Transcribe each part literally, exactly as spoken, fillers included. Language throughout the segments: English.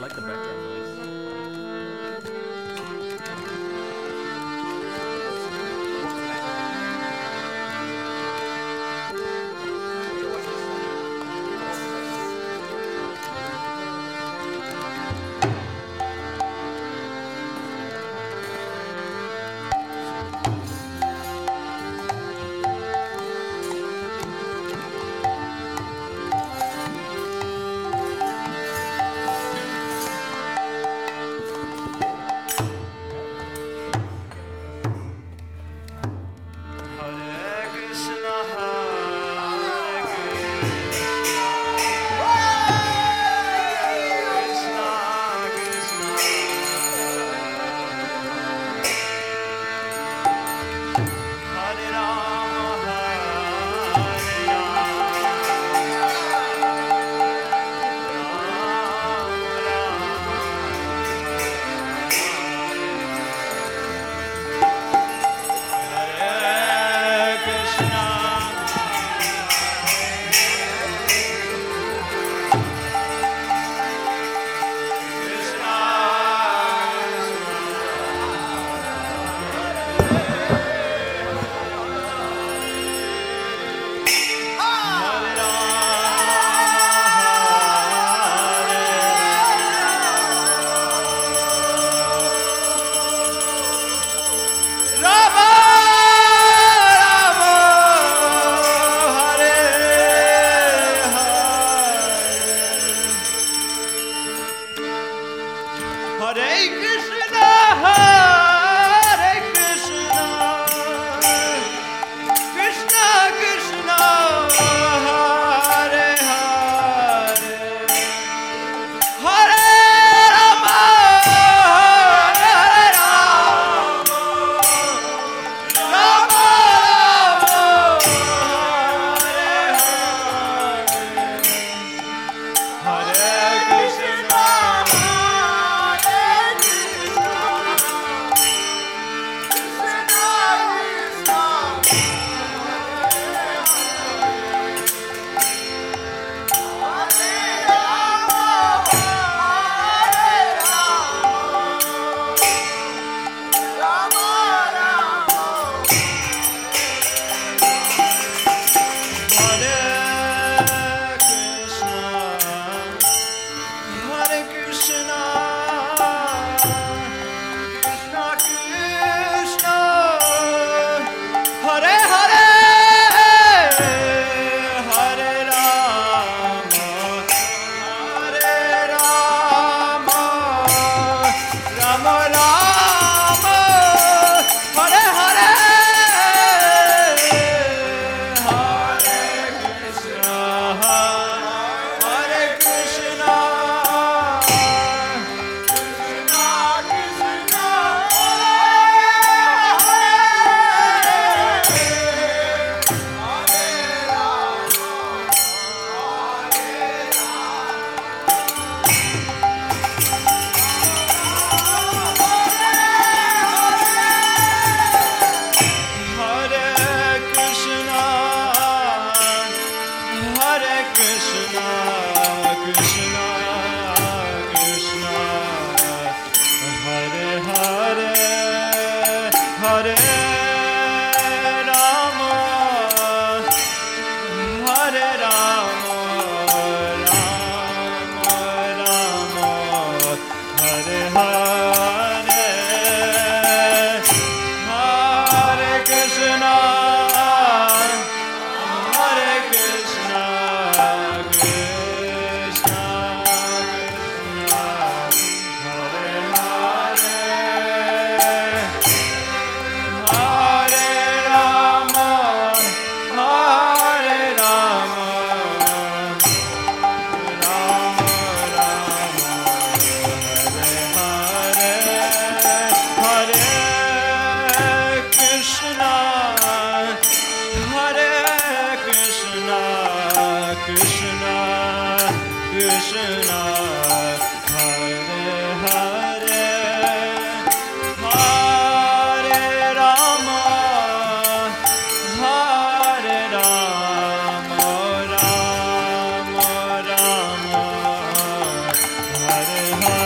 like the background noise. Hare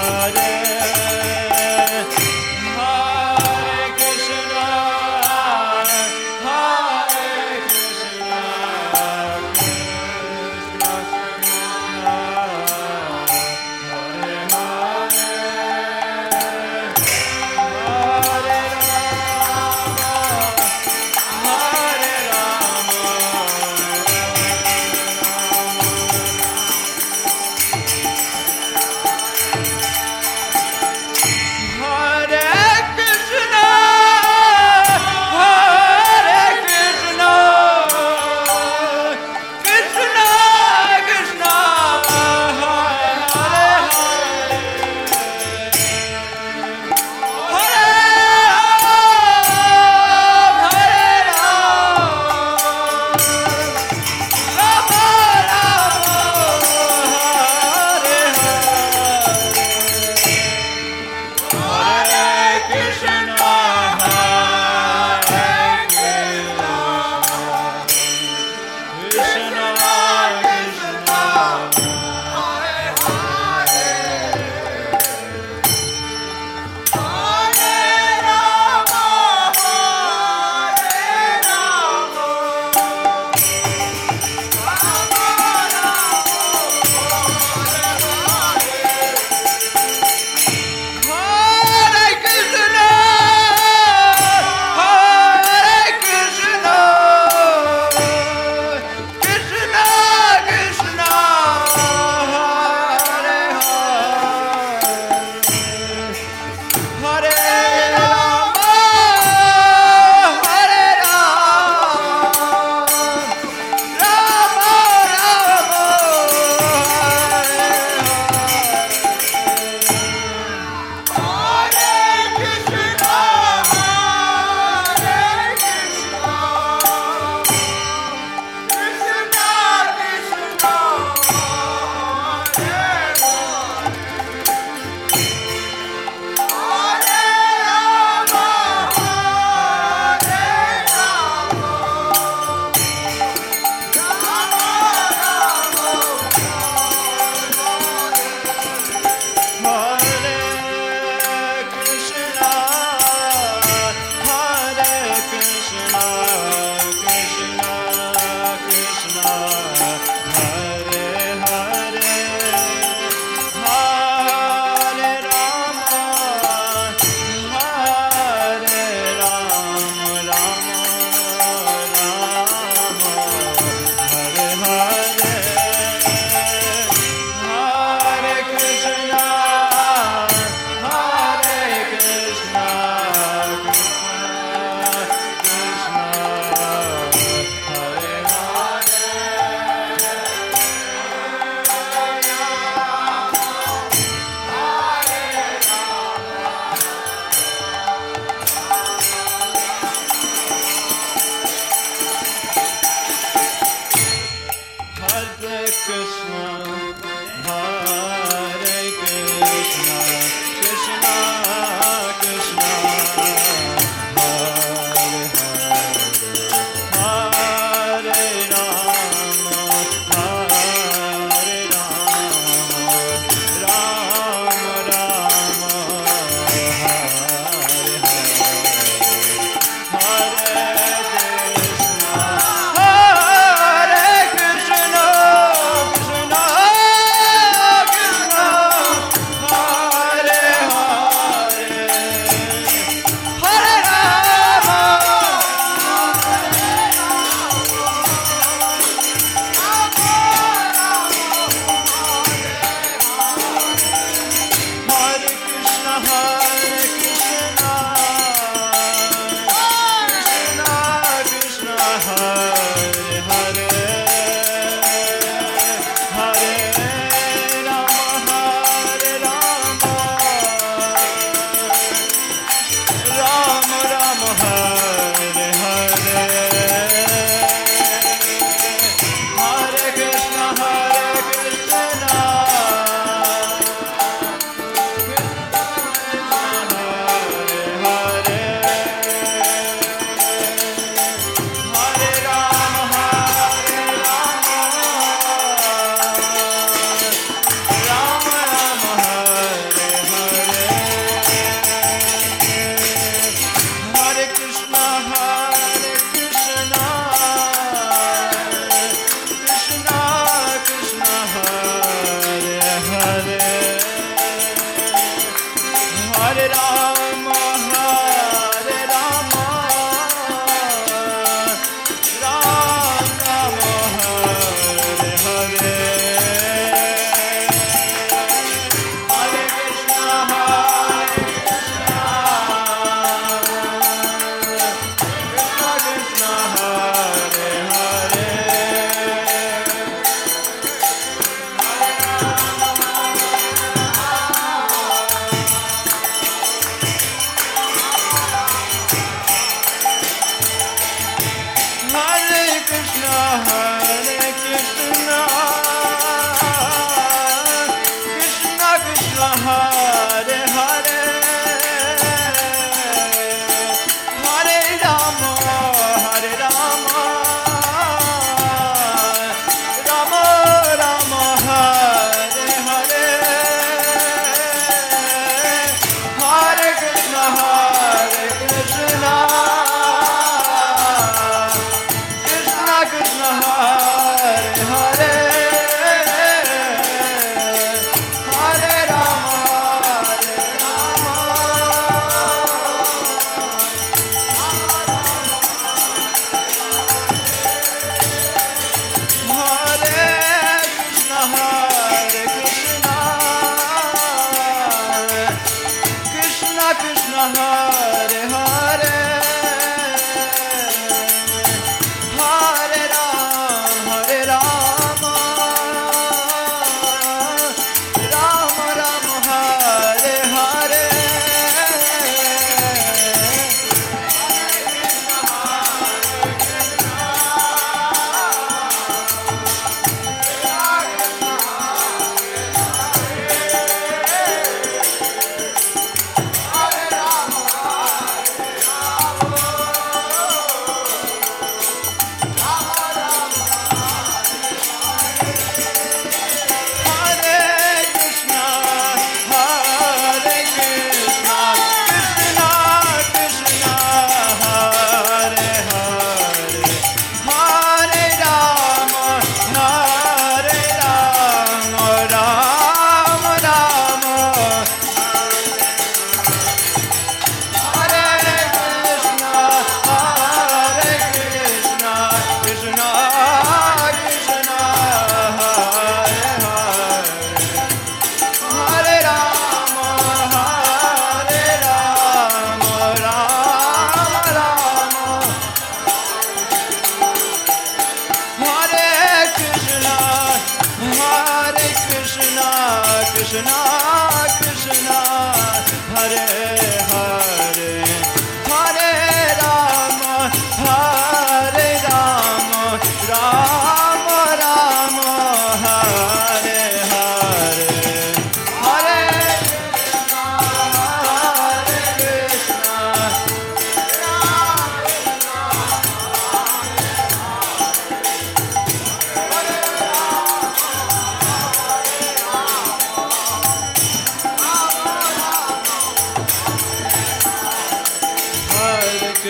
Hare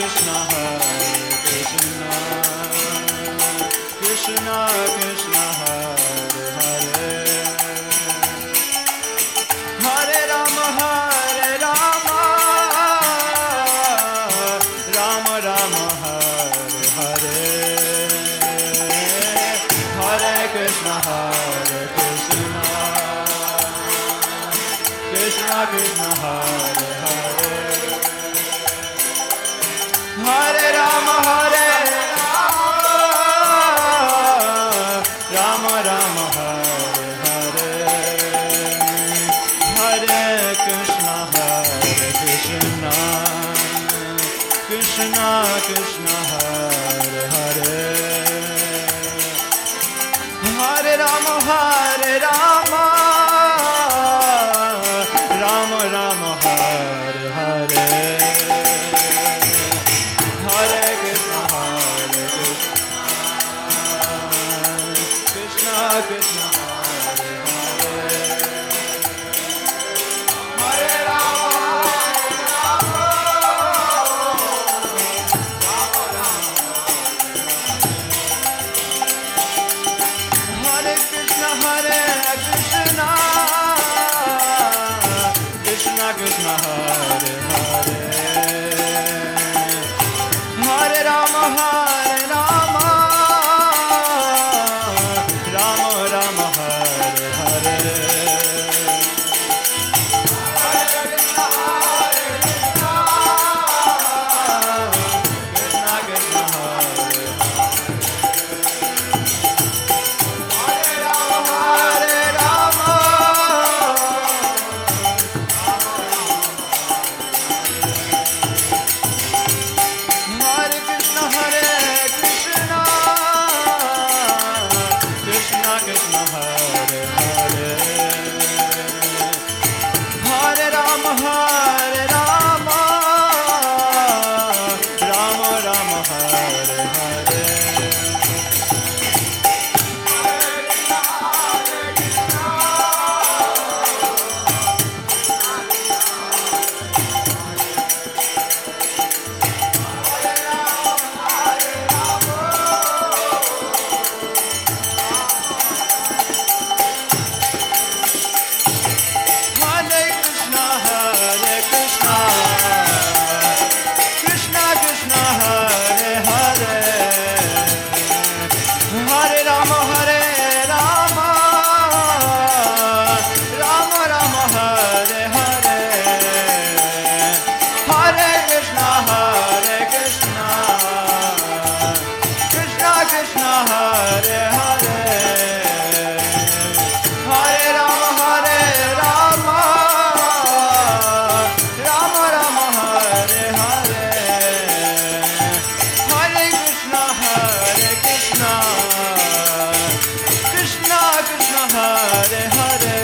Krishna, Hare Krishna, Krishna Krishna, Hare Hare, Hare Rama, Hare Rama, Rama Rama, Hare Hare, Hare Krishna, Hare Krishna, Krishna Krishna, Hare Hare, Hare Rama, Hare Rama, Rama Rama, Hare Hare, Hare Krishna, Hare Krishna, Krishna Krishna, Hare Hare, Hare Rama, Hare Rama, Rama Rama, Hare Hare, Hare Krishna, Hare Krishna, Krishna Krishna, Hare Hare, Hare Rama, Hare Krishna, Hare Krishna, Krishna Krishna, Hare Hare, Hare Rama, Hare Rama, Rama Rama, Hare Hare, Hare Krishna, Hare Krishna, Krishna Krishna, Hare Hare, Hare Rama, Hare Rama, Hare Krishna, Hare Krishna, Krishna Krishna, Hare Hare, Hare Rama, Hare Rama, Rama Rama, Hare Hare, Hare Krishna, Hare Krishna, Krishna Krishna, Hare Hare, Hare Rama, Hare Rama, Rama Rama, Hare Hare, Hare Krishna, Hare Krishna, Krishna Krishna, Hare Hare, Hare Rama, Hare Rama, Rama Rama, Hare Hare, Hare Krishna, Hare Krishna, Krishna Krishna, Hare Hare,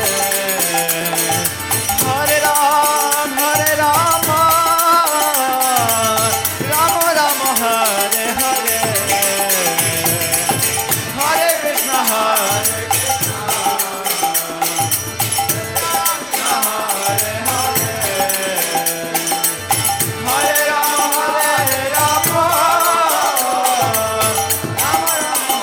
Hare Ram, Hare Rama, Rama Rama, Hare Hare, Hare Krishna, Hare Krishna, Hare Hare, Hare Rama, Hare Rama, Rama Rama,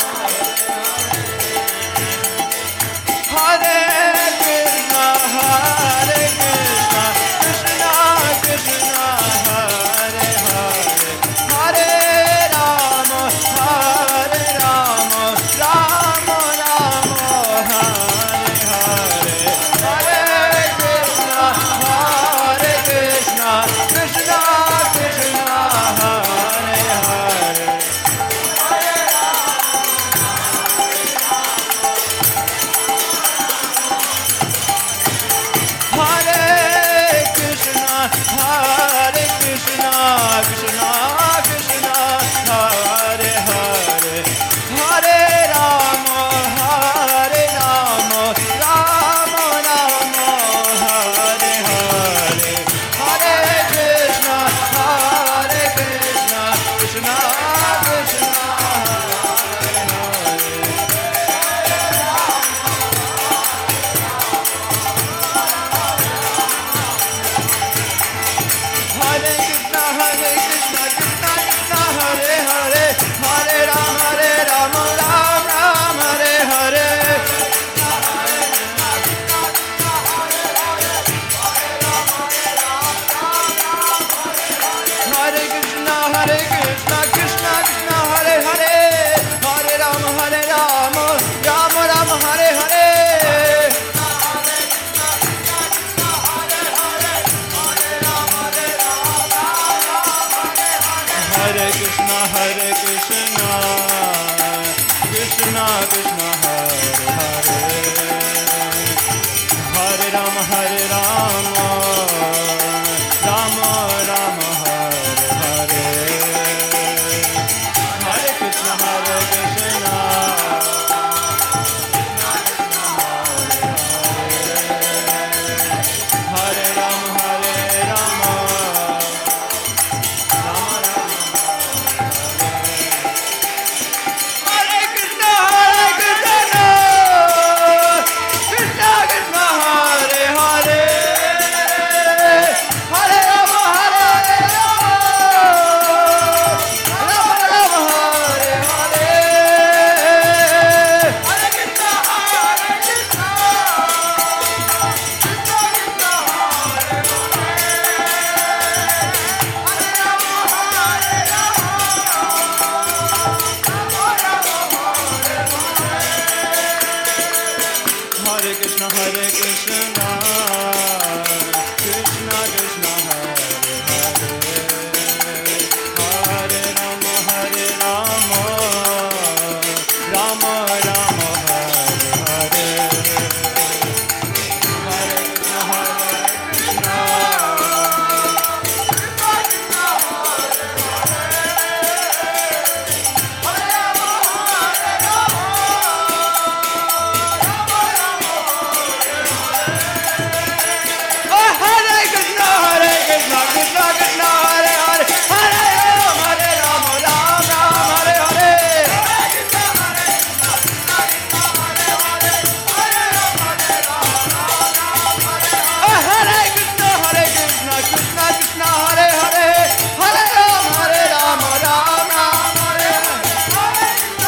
Hare Krishna, Hare Krishna, Krishna Krishna, Hare Hare, Hare Rama, Hare Rama, Rama Rama, Hare Hare, Hare Krishna, Hare Krishna, Krishna Krishna, Hare Hare, Hare Krishna, Hare Krishna, Krishna Krishna, Hare Hare, Hare Rama, Hare Rama, Rama Rama, Hare Hare, Hare Krishna, Hare Krishna, Krishna Krishna, Hare Hare, Hare Krishna, Hare Krishna, Rama, Hare Rama, Rama Rama, Hare Hare, Hare Krishna, Hare Krishna, Hare Rama, Hare Rama, Rama Rama, Hare Krishna, Hare Krishna, Krishna Krishna, Hare Hare, Hare Rama, Hare Rama, Rama Rama, Hare Hare, Hare Krishna, Hare Krishna, Hare Krishna, Hare Krishna, Krishna Krishna, Hare Hare, Hare Rama, Hare Rama, Rama Rama, Hare Hare, Hare Krishna, Hare Krishna, Oh, Hare Krishna, Hare Krishna, Krishna Krishna, Hare Hare, Hare Rama, Hare Rama, Rama Rama, Hare Hare, Oh, Hare Krishna, Hare Krishna, Krishna Krishna, Hare Hare, Hare Rama, Hare Rama, Rama Rama, Hare Hare,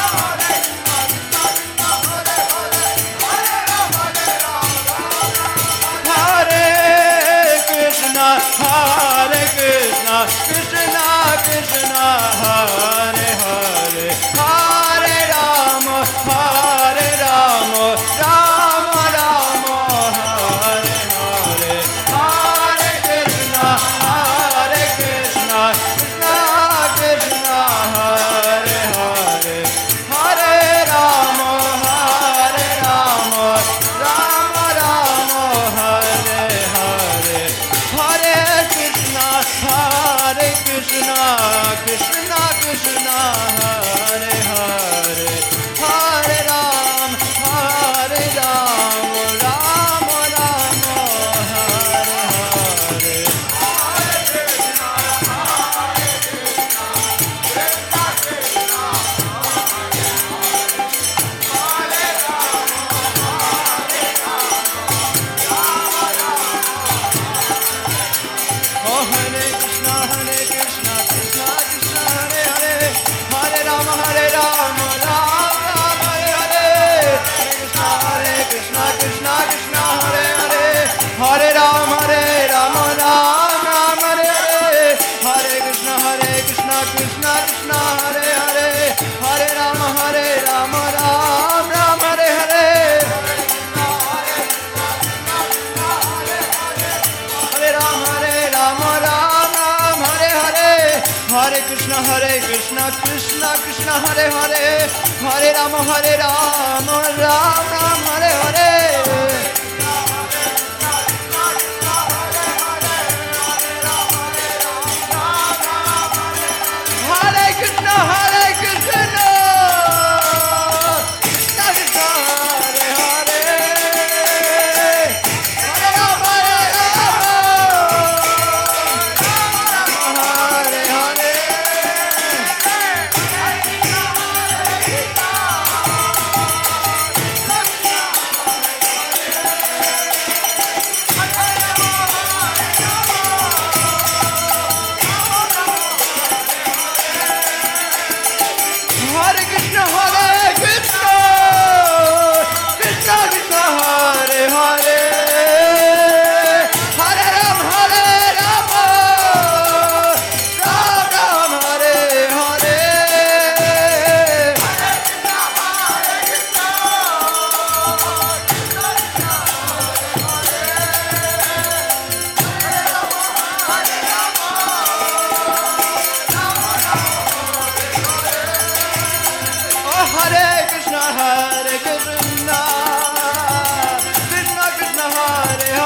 Hare Krishna, Hare Krishna, Krishna Krishna, Hare Hare, Hare Rama, Hare Rama, Rama Rama, Hare Hare, Hare Krishna, Hare Krishna, Krishna Krishna, Hare Hare, Hare Rama, Hare Rama, Rama Rama, Hare Hare, Hare Krishna, Hare Krishna, Krishna Krishna, Hare Hare, Hare Ram, Hare Ram, Rama Rama, Hare Hare, Oh, Hare Krishna, Hare Krishna, Krishna Krishna, Hare Hare, Hare Rama, Hare Rama, Rama Rama, Hare Hare, Hare Krishna, Krishna Krishna, Hare Hare, Hare Rama, Hare Rama, Rama Rama, Hare Hare, Hare Krishna, Hare Krishna, Krishna Krishna, Hare Hare, Hare Rama, Hare Rama, Rama Rama, Hare Hare, Hare Rama, Hare Rama, Rama Rama, Hare Hare, Hare Krishna, Hare Krishna, Krishna Krishna, Hare Hare, Hare Rama, Hare Rama, Rama Rama, Hare Hare, Hare Krishna, Hare Krishna, Krishna Krishna, Hare Hare, Hare Rama, Hare Rama, Hare Hare, Hare Krishna, Hare Krishna, Krishna Krishna, Hare Hare, Hare Rama, Hare Rama, Rama Rama, Hare Hare, Oh, Hare Krishna, Hare Krishna, Krishna Krishna, Hare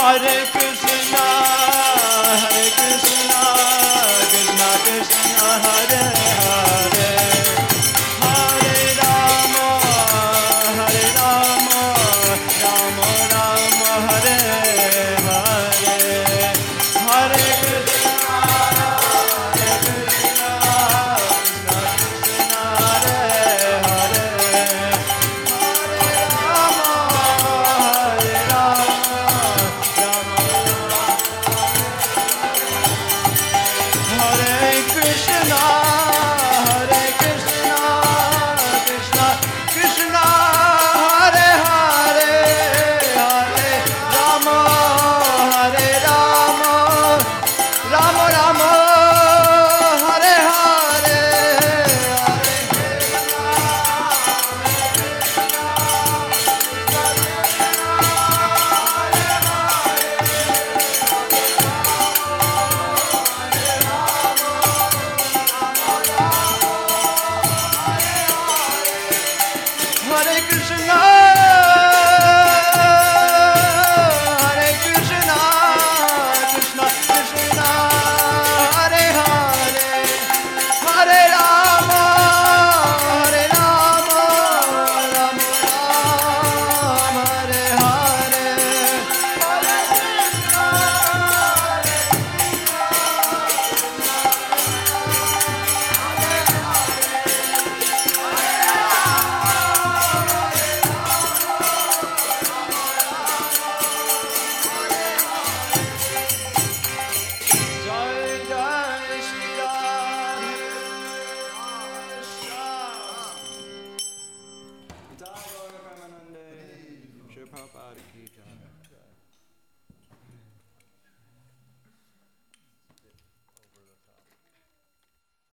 Hare Krishna, Hare Krishna, Krishna Krishna, Hare Hare.